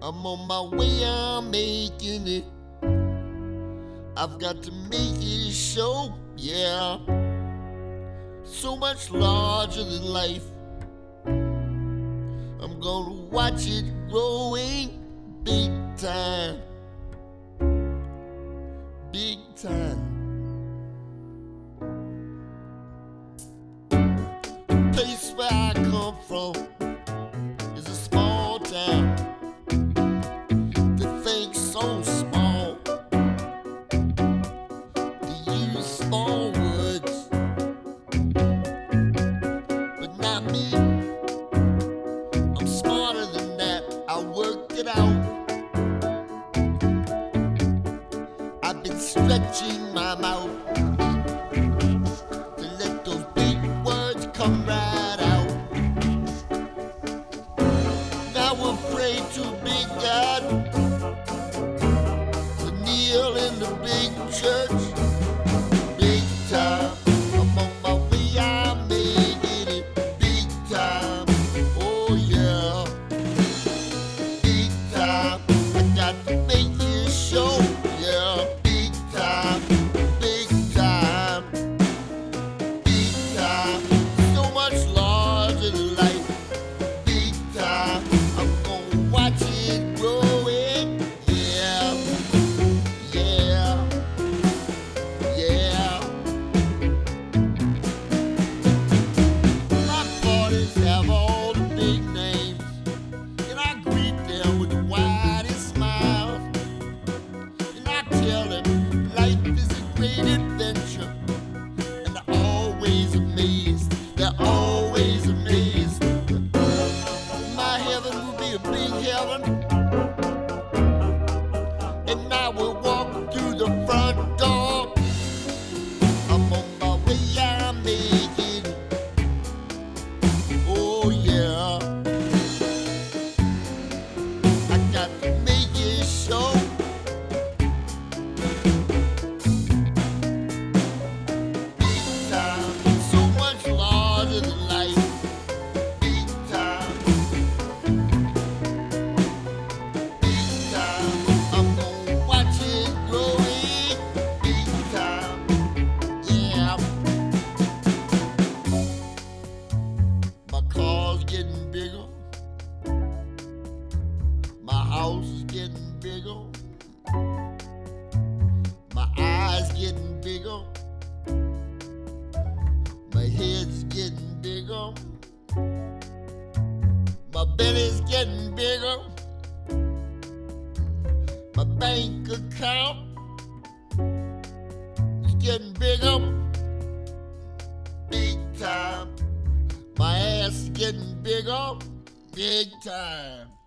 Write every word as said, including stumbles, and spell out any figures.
I'm on my way, I'm making it. I've got to make it show, yeah. So much larger than life. I'm gonna watch it growing big time. Big time. The place where I come from is a small town. They think so small. They use small words, but not me. I'm smarter than that. I worked it out. I've been stretching my mouth to let those big words come right out. Now we're afraid to be God, to kneel in the big church, big time. I'm on my way, I'm making it big time. Oh yeah, big time. I got to make it show, yeah. Big time, big time, big time. So much larger than life. Big time. I'm gonna watch it growing, yeah, yeah, yeah. My parties have all the big names, and I greet them with the widest smiles. And I tell them life is a great adventure, and they're always amazed. They're always amazed. My heaven will be a big heaven, and I will walk through the front door. I'm on my way, I'm making it. Oh yeah, I got to make it show. Big time, so much larger than life. Big time, big time. I'm gonna watch it growing. Big time, yeah. My car's getting bigger. My house is getting bigger. My eyes getting bigger. My head's getting bigger. My belly's getting bigger. My bank account is getting bigger. Big time. My ass is getting bigger. Big time.